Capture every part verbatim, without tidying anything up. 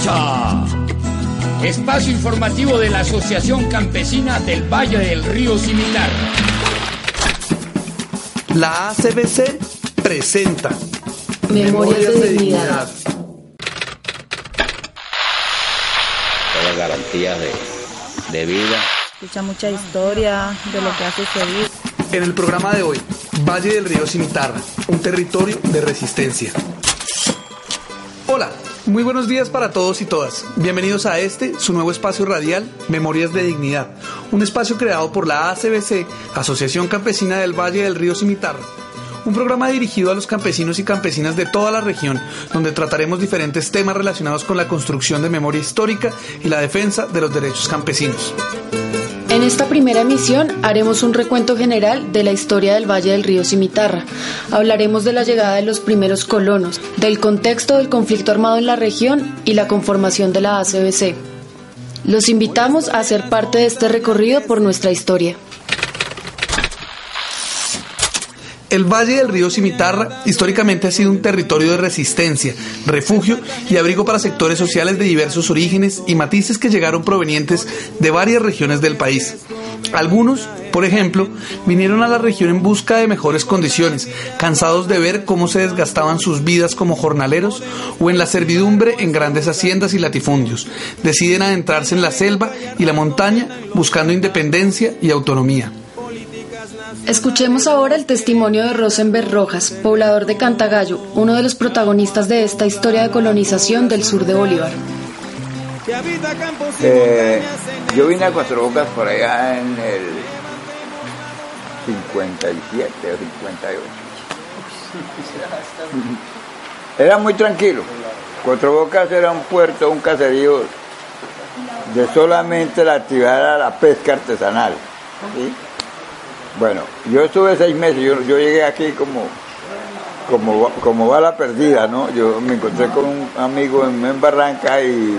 marcha! Espacio informativo de la Asociación Campesina del Valle del Río Cimitarra. La A C B C presenta Memorias, Memorias de Dignidad. Todas las garantías de, de vida. Escucha mucha historia de lo que hace feliz. En el programa de hoy, Valle del Río Cimitarra, un territorio de resistencia. Hola, muy buenos días para todos y todas. Bienvenidos a este, su nuevo espacio radial, Memorias de Dignidad, un espacio creado por la A C B C, Asociación Campesina del Valle del Río Cimitarra. Un programa dirigido a los campesinos y campesinas de toda la región, donde trataremos diferentes temas relacionados con la construcción de memoria histórica y la defensa de los derechos campesinos. En esta primera emisión haremos un recuento general de la historia del Valle del Río Cimitarra. Hablaremos de la llegada de los primeros colonos, del contexto del conflicto armado en la región y la conformación de la A C B C. Los invitamos a ser parte de este recorrido por nuestra historia. El Valle del Río Cimitarra históricamente ha sido un territorio de resistencia, refugio y abrigo para sectores sociales de diversos orígenes y matices que llegaron provenientes de varias regiones del país. Algunos, por ejemplo, vinieron a la región en busca de mejores condiciones, cansados de ver cómo se desgastaban sus vidas como jornaleros o en la servidumbre en grandes haciendas y latifundios. Deciden adentrarse en la selva y la montaña buscando independencia y autonomía. Escuchemos ahora el testimonio de Rosenberg Rojas, poblador de Cantagallo, uno de los protagonistas de esta historia de colonización del sur de Bolívar. Eh, yo vine a Cuatro Bocas por allá en el cincuenta y siete o cincuenta y ocho. Era muy tranquilo. Cuatro Bocas era un puerto, un caserío de solamente la actividad era la pesca artesanal, ¿sí? Bueno, yo estuve seis meses, yo, yo llegué aquí como, como, como bala perdida, ¿no? Yo me encontré con un amigo en, en Barranca y,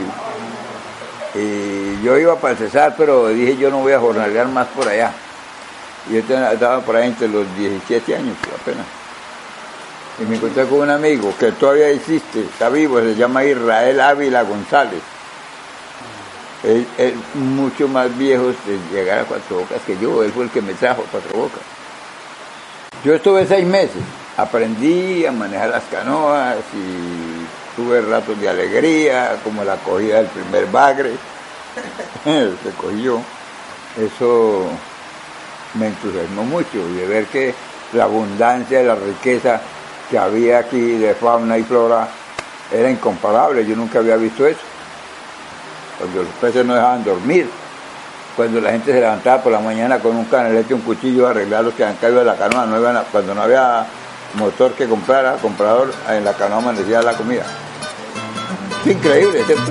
y yo iba para el Cesar, pero dije yo no voy a jornalear más por allá. Yo estaba por ahí entre los diecisiete años apenas. Y me encontré con un amigo que todavía existe, está vivo, se llama Israel Ávila González. Él es mucho más viejo de llegar a Cuatro Bocas que yo, él fue el que me trajo a Cuatro Bocas. Yo estuve seis meses, aprendí a manejar las canoas y tuve ratos de alegría, como la cogida del primer bagre, se cogió. Eso me entusiasmó mucho, y de ver que la abundancia y la riqueza que había aquí de fauna y flora era incomparable, yo nunca había visto eso. Cuando los peces no dejaban dormir, cuando la gente se levantaba por la mañana con un canalete y un cuchillo a arreglar los que habían caído de la canoa, no iban a, cuando no había motor que comprara, comprador, en la canoa amanecía la comida. Es increíble, ¿cierto?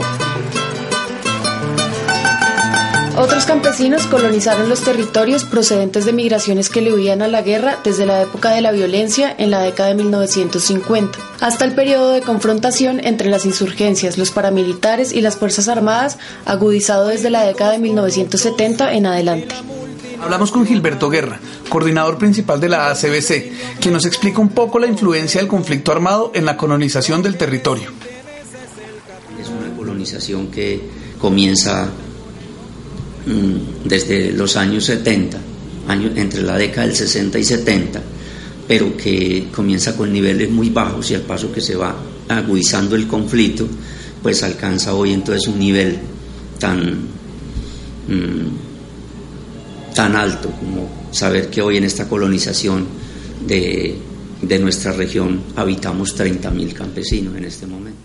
Otros campesinos colonizaron los territorios procedentes de migraciones que le huían a la guerra desde la época de la violencia en la década de mil novecientos cincuenta, hasta el periodo de confrontación entre las insurgencias, los paramilitares y las Fuerzas Armadas, agudizado desde la década de mil novecientos setenta en adelante. Hablamos con Gilberto Guerra, coordinador principal de la A C B C, quien nos explica un poco la influencia del conflicto armado en la colonización del territorio. Es una colonización que comienza desde los años setenta, años, entre la década del sesenta y setenta, pero que comienza con niveles muy bajos y al paso que se va agudizando el conflicto, pues alcanza hoy entonces un nivel tan, mmm, tan alto como saber que hoy en esta colonización de, de nuestra región habitamos treinta mil campesinos en este momento.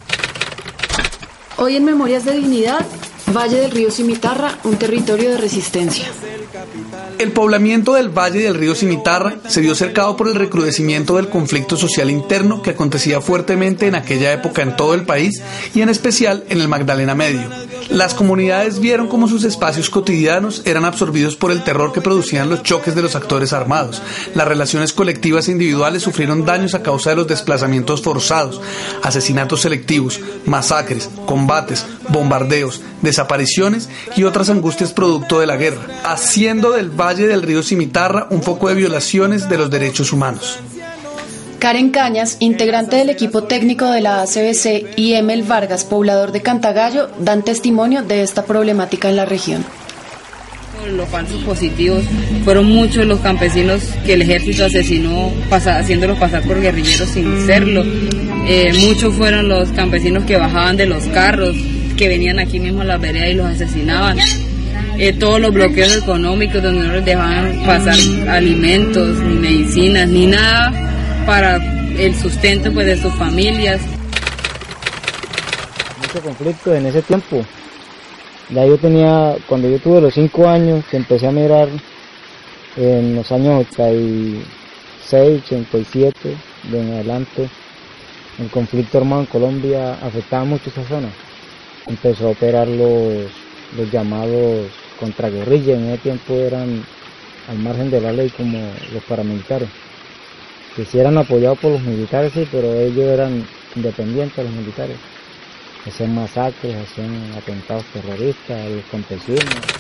Hoy en Memorias de Dignidad, Valle del Río Cimitarra, un territorio de resistencia. El poblamiento del Valle del Río Cimitarra se vio cercado por el recrudecimiento del conflicto social interno que acontecía fuertemente en aquella época en todo el país y en especial en el Magdalena Medio. Las comunidades vieron cómo sus espacios cotidianos eran absorbidos por el terror que producían los choques de los actores armados. Las relaciones colectivas e individuales sufrieron daños a causa de los desplazamientos forzados, asesinatos selectivos, masacres, combates, bombardeos, desapariciones y otras angustias producto de la guerra, haciendo del Valle del Río Cimitarra un foco de violaciones de los derechos humanos. Karen Cañas, integrante del equipo técnico de la A C B C, y Emel Vargas, poblador de Cantagallo, dan testimonio de esta problemática en la región. Los falsos positivos, fueron muchos los campesinos que el ejército asesinó pasa, haciéndolos pasar por guerrilleros sin serlo. Eh, muchos fueron los campesinos que bajaban de los carros, que venían aquí mismo a la vereda y los asesinaban. Eh, todos los bloqueos económicos donde no les dejaban pasar alimentos, ni medicinas, ni nada para el sustento pues de sus familias. Mucho conflicto en ese tiempo. Ya yo tenía, cuando yo tuve los cinco años, que empecé a mirar en los años ochenta y seis, ochenta y siete, de en adelante, el conflicto armado en Colombia afectaba mucho esa zona. Empezó a operar los, los llamados contraguerrillas, en ese tiempo eran al margen de la ley como los paramilitares, que sí eran apoyados por los militares, sí, pero ellos eran independientes de los militares. Hacían masacres, hacían atentados terroristas a los campesinos.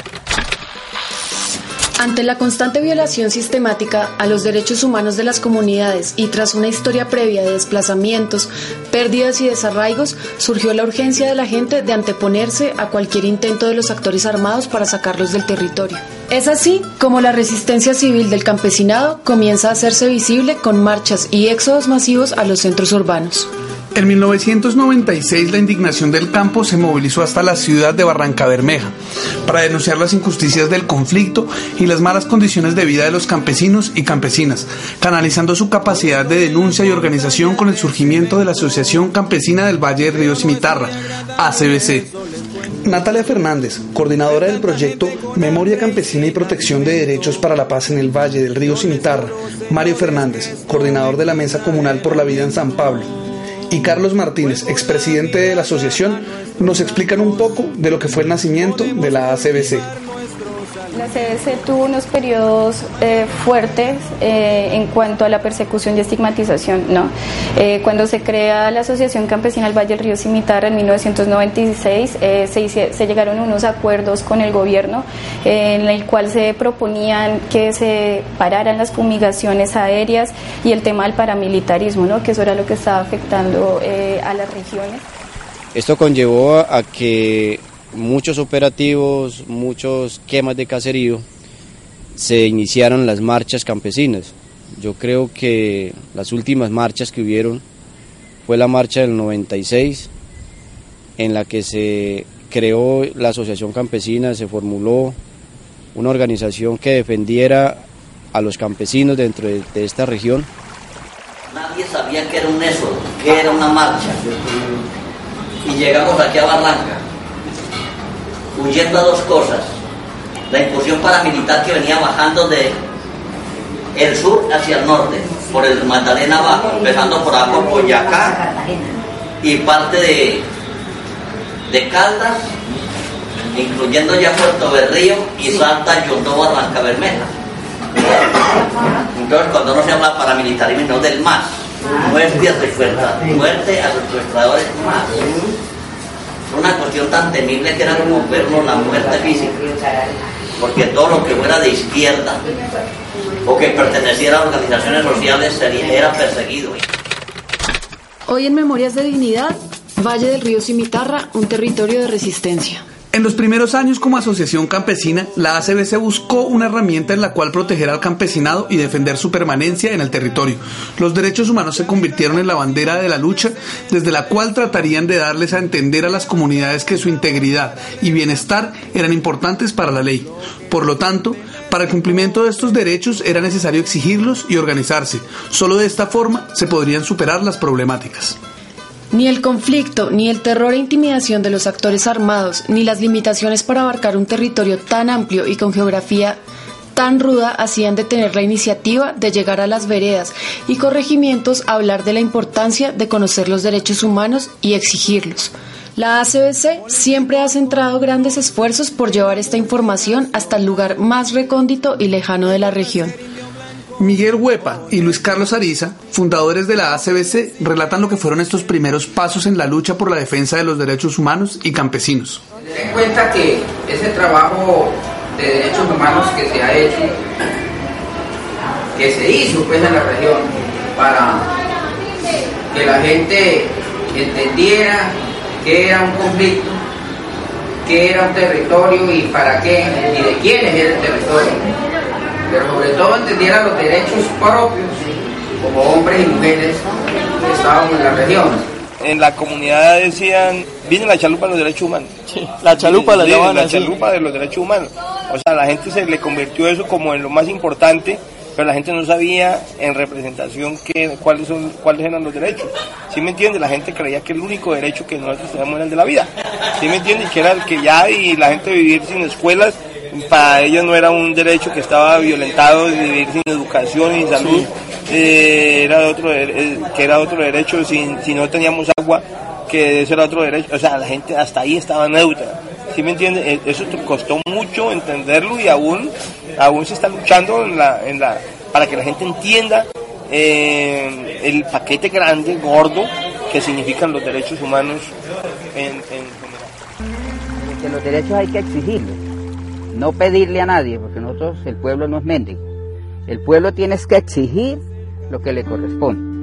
Ante la constante violación sistemática a los derechos humanos de las comunidades y tras una historia previa de desplazamientos, pérdidas y desarraigos, surgió la urgencia de la gente de anteponerse a cualquier intento de los actores armados para sacarlos del territorio. Es así como la resistencia civil del campesinado comienza a hacerse visible con marchas y éxodos masivos a los centros urbanos. En mil novecientos noventa y seis, la indignación del campo se movilizó hasta la ciudad de Barrancabermeja para denunciar las injusticias del conflicto y las malas condiciones de vida de los campesinos y campesinas, canalizando su capacidad de denuncia y organización con el surgimiento de la Asociación Campesina del Valle del Río Cimitarra, A C B C. Natalia Fernández, coordinadora del proyecto Memoria Campesina y Protección de Derechos para la Paz en el Valle del Río Cimitarra, Mario Fernández, coordinador de la Mesa Comunal por la Vida en San Pablo, y Carlos Martínez, expresidente de la asociación, nos explican un poco de lo que fue el nacimiento de la A C B C. La A C B C tuvo unos periodos eh, fuertes eh, en cuanto a la persecución y estigmatización, ¿no? Eh, cuando se crea la Asociación Campesina del Valle del Río Cimitarra en mil novecientos noventa y seis, eh, se, hice, se llegaron unos acuerdos con el gobierno eh, en el cual se proponían que se pararan las fumigaciones aéreas y el tema del paramilitarismo, ¿no? Que eso era lo que estaba afectando eh, a las regiones. Esto conllevó a que muchos operativos, muchos quemas de caserío, se iniciaron las marchas campesinas. Yo creo que las últimas marchas que hubieron fue la marcha del noventa y seis, en la que se creó la Asociación Campesina, se formuló una organización que defendiera a los campesinos dentro de, de esta región. Nadie sabía qué era un éxodo, qué era una marcha. Y llegamos aquí a Barranca, huyendo a dos cosas: la incursión paramilitar que venía bajando de el sur hacia el norte, por el Magdalena abajo, empezando por abajo por Boyacá y parte de, de Caldas, incluyendo ya Puerto Berrío y Salta, Yondó, Barrancabermeja. Entonces, cuando no se habla paramilitarismo, no del más, muerte a secuestradores, muerte a secuestradores más. Una cuestión tan temible que era como vernos la muerte física, porque todo lo que fuera de izquierda o que perteneciera a organizaciones sociales sería, era perseguido. Hoy en Memorias de Dignidad, Valle del Río Cimitarra, un territorio de resistencia. En los primeros años como asociación campesina, la A C B C buscó una herramienta en la cual proteger al campesinado y defender su permanencia en el territorio. Los derechos humanos se convirtieron en la bandera de la lucha, desde la cual tratarían de darles a entender a las comunidades que su integridad y bienestar eran importantes para la ley. Por lo tanto, para el cumplimiento de estos derechos era necesario exigirlos y organizarse. Solo de esta forma se podrían superar las problemáticas. Ni el conflicto, ni el terror e intimidación de los actores armados, ni las limitaciones para abarcar un territorio tan amplio y con geografía tan ruda hacían detener la iniciativa de llegar a las veredas y corregimientos a hablar de la importancia de conocer los derechos humanos y exigirlos. La A C B C siempre ha centrado grandes esfuerzos por llevar esta información hasta el lugar más recóndito y lejano de la región. Miguel Huepa y Luis Carlos Ariza, fundadores de la A C B C, relatan lo que fueron estos primeros pasos en la lucha por la defensa de los derechos humanos y campesinos. Ten en cuenta que ese trabajo de derechos humanos que se ha hecho, que se hizo pues en la región para gente entendiera qué era un conflicto, qué era un territorio y para qué y de quiénes era el territorio, pero sobre todo entendiera los derechos propios como hombres y mujeres que estábamos en la región. En la comunidad decían, viene la chalupa de los derechos humanos. Sí, la chalupa la llamaban La así. chalupa de los derechos humanos. O sea, la gente se le convirtió eso como en lo más importante, pero la gente no sabía en representación qué, cuáles son, cuáles eran los derechos. ¿Sí me entiende? La gente creía que el único derecho que nosotros teníamos era el de la vida. ¿Sí me entiende? Que era el que ya, y la gente vivir sin escuelas, para ellos no era un derecho que estaba violentado, vivir sin educación y salud. Sí. Eh, era otro eh, que era otro derecho, si, si no teníamos agua, que eso era otro derecho. O sea, la gente hasta ahí estaba neutra. ¿Sí me entiende? Eso costó mucho entenderlo y aún aún se está luchando en la en la para que la gente entienda eh, el paquete grande, gordo, que significan los derechos humanos en, en general. Que los derechos hay que exigirlos, no pedirle a nadie, porque nosotros, el pueblo no es mendigo. El pueblo tiene que exigir lo que le corresponde.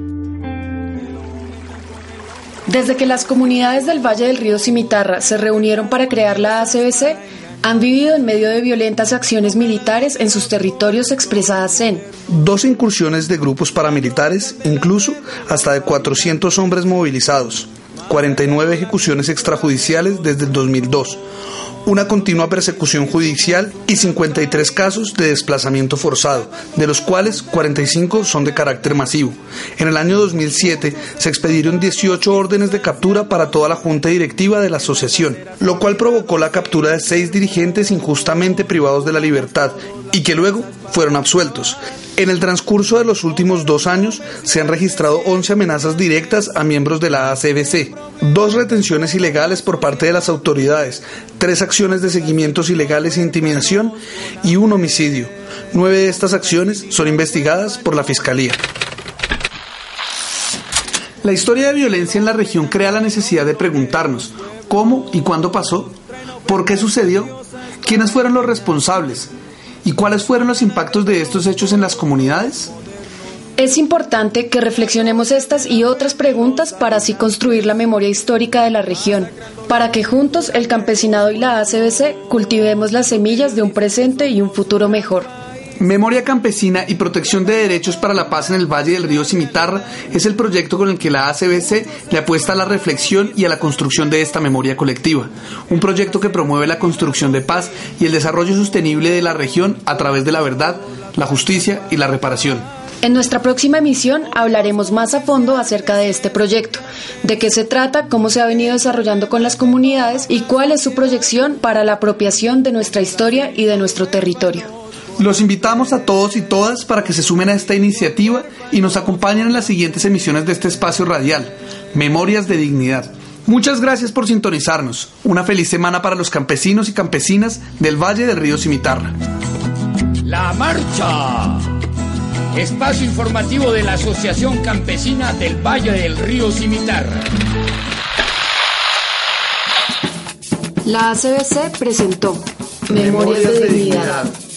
Desde que las comunidades del Valle del Río Cimitarra se reunieron para crear la A C B C, han vivido en medio de violentas acciones militares en sus territorios expresadas en dos incursiones de grupos paramilitares, incluso hasta de cuatrocientos hombres movilizados, cuarenta y nueve ejecuciones extrajudiciales desde el dos mil dos, una continua persecución judicial y cincuenta y tres casos de desplazamiento forzado, de los cuales cuarenta y cinco son de carácter masivo. En el año dos mil siete se expedieron dieciocho órdenes de captura para toda la junta directiva de la asociación, lo cual provocó la captura de seis dirigentes injustamente privados de la libertad y que luego fueron absueltos. En el transcurso de los últimos dos años se han registrado once amenazas directas a miembros de la A C B C, dos retenciones ilegales por parte de las autoridades, tres acciones de seguimientos ilegales e intimidación y un homicidio. Nueve de estas acciones son investigadas por la Fiscalía. La historia de violencia en la región crea la necesidad de preguntarnos cómo y cuándo pasó, por qué sucedió, quiénes fueron los responsables y cuáles fueron los impactos de estos hechos en las comunidades. Es importante que reflexionemos estas y otras preguntas para así construir la memoria histórica de la región, para que juntos el campesinado y la A C B C cultivemos las semillas de un presente y un futuro mejor. Memoria Campesina y Protección de Derechos para la Paz en el Valle del Río Cimitarra es el proyecto con el que la A C B C le apuesta a la reflexión y a la construcción de esta memoria colectiva. Un proyecto que promueve la construcción de paz y el desarrollo sostenible de la región a través de la verdad, la justicia y la reparación. En nuestra próxima emisión hablaremos más a fondo acerca de este proyecto, de qué se trata, cómo se ha venido desarrollando con las comunidades y cuál es su proyección para la apropiación de nuestra historia y de nuestro territorio. Los invitamos a todos y todas para que se sumen a esta iniciativa y nos acompañen en las siguientes emisiones de este espacio radial, Memorias de Dignidad. Muchas gracias por sintonizarnos. Una feliz semana para los campesinos y campesinas del Valle del Río Cimitarra. La Marcha, espacio informativo de la Asociación Campesina del Valle del Río Cimitarra. La A C B C presentó Memorias, Memorias de, de Dignidad. Dignidad.